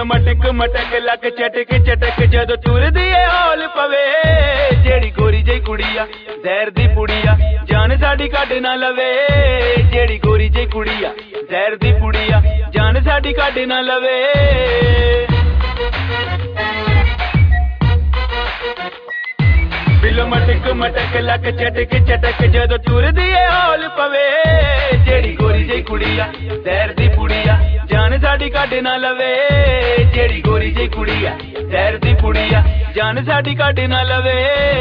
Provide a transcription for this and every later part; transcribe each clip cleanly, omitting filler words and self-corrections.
मटक मटक लक चटक चटक जदों तुरदी ए हौल पवे जेड़ी गोरी जही कुड़िया जहर दी पुड़िया जान साडी कढ ना लवे जेड़ी गोरी जही कुड़िया जहर दी पुड़िया जान साडी कढ ना लवे बिलो मटक मटक लक चटक चटक जदों तुरदी ए हौल पवे जेड़ी गोरी जही कुड़िया जहर दी पुड़िया जान साडी कढ ना लवे जेड़ी गोरी जही कुड़िया जहर दी पुड़िया जान साडी कढ ना लवे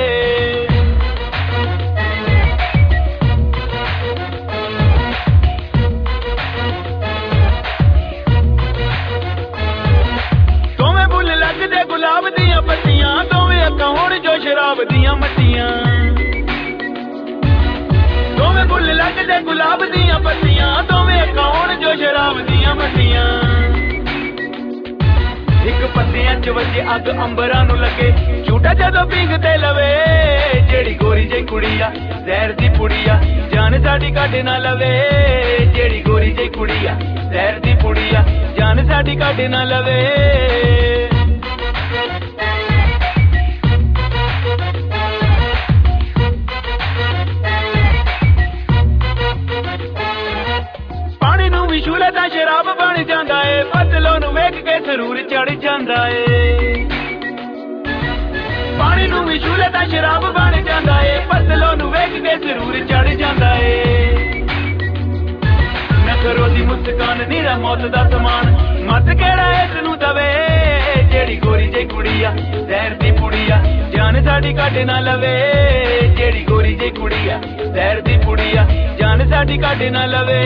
दोवें बुल लगदे गुलाब दियां पत्तियां दोवें अक्खां होण जो शराब दियां मट्टियां दोवें बुल लगदे गुलाब दियां पत्तियां दोवें अक्खां होण जो शराब दियां मट्टियां एक पत्तियां च वजे अग अंबरां नूं लगे झूठा जदों पींघते लवे जेड़ी गोरी जही कुड़िया जहर दी पुड़िया जान साडी कढ ना लवे जेड़ी गोरी जही कुड़िया जहर दी पुड़िया जान साडी कढ ना लवे पानी नूं भी छूले तां शराब बन जांदा ए पतलों नूं वेख के सरूर चढ़ जांदा ए पानी नूं भी छूले तां शराब बन जांदा ए पतलों नूं वेख के सरूर चढ़ जांदा ए नखरों दी मुस्कान नीरा मौत दा समान मत केड़ा इस नूं दवे जेड़ी गोरी जही कुड़िया जहर दी पुड़िया जान साडी कढ ना लवे जेड़ी गोरी जही कुड़िया जहर दी पुड़िया जान साडी कढ ना लवे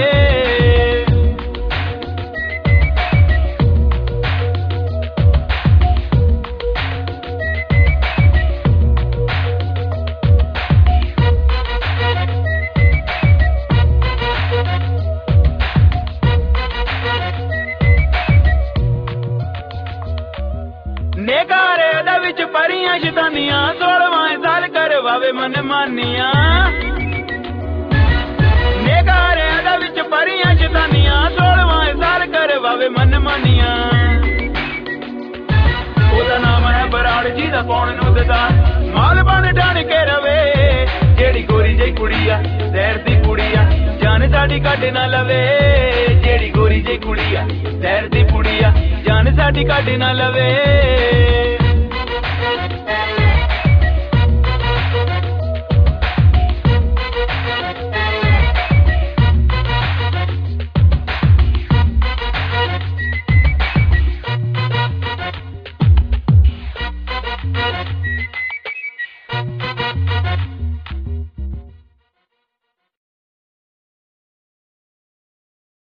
नेकारे दा विच परियां शैतानियां 16वां साल करवावे मन मानियां नेकारे दा विच परियां शैतानियां 16वां साल करवावे मन मानियां ओदा नाम है बराड़ जी दा कौन नूं ददा माल बन ढाण के रवे जेड़ी गोरी जही कुड़िया जहर दी पुड़िया जान साडी कढ ना लवे जेड़ी गोरी जही कुड़िया जहर दी पुड़िया जान साडी कढ ना लवे